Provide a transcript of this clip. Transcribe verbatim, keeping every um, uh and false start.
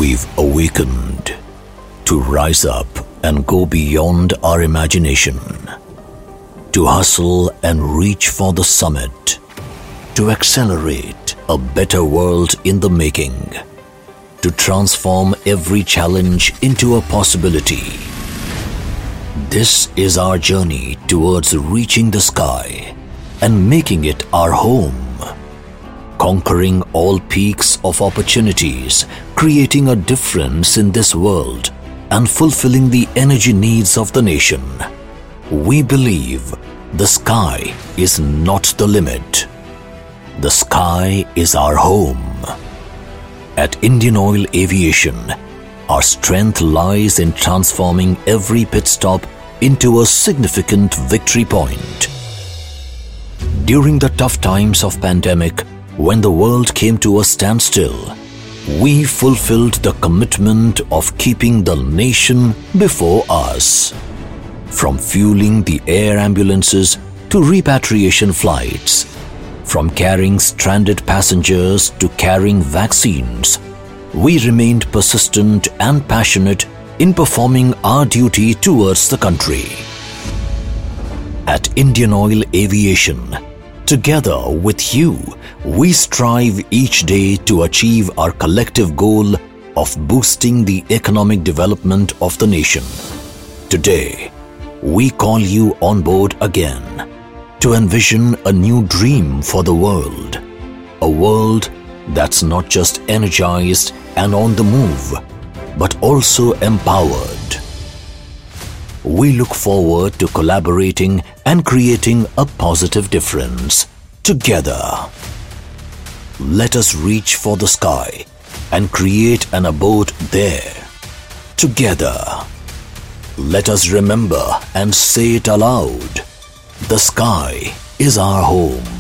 We've awakened to rise up and go beyond our imagination, to hustle and reach for the summit, to accelerate a better world in the making, to transform every challenge into a possibility. This is our journey towards reaching the sky and making it our home, conquering all peaks of opportunities, creating a difference in this world, and fulfilling the energy needs of the nation. We believe the sky is not the limit. The sky is our home. At Indian Oil Aviation, our strength lies in transforming every pit stop into a significant victory point. During the tough times of pandemic, when the world came to a standstill, we fulfilled the commitment of keeping the nation before us. From fueling the air ambulances to repatriation flights, from carrying stranded passengers to carrying vaccines, we remained persistent and passionate in performing our duty towards the country. At Indian Oil Aviation, together with you, we strive each day to achieve our collective goal of boosting the economic development of the nation. Today, we call you on board again to envision a new dream for the world. A world that's not just energized and on the move, but also empowered. We look forward to collaborating and creating a positive difference together. Let us reach for the sky and create an abode there together. Let us remember and say it aloud. The sky is our home.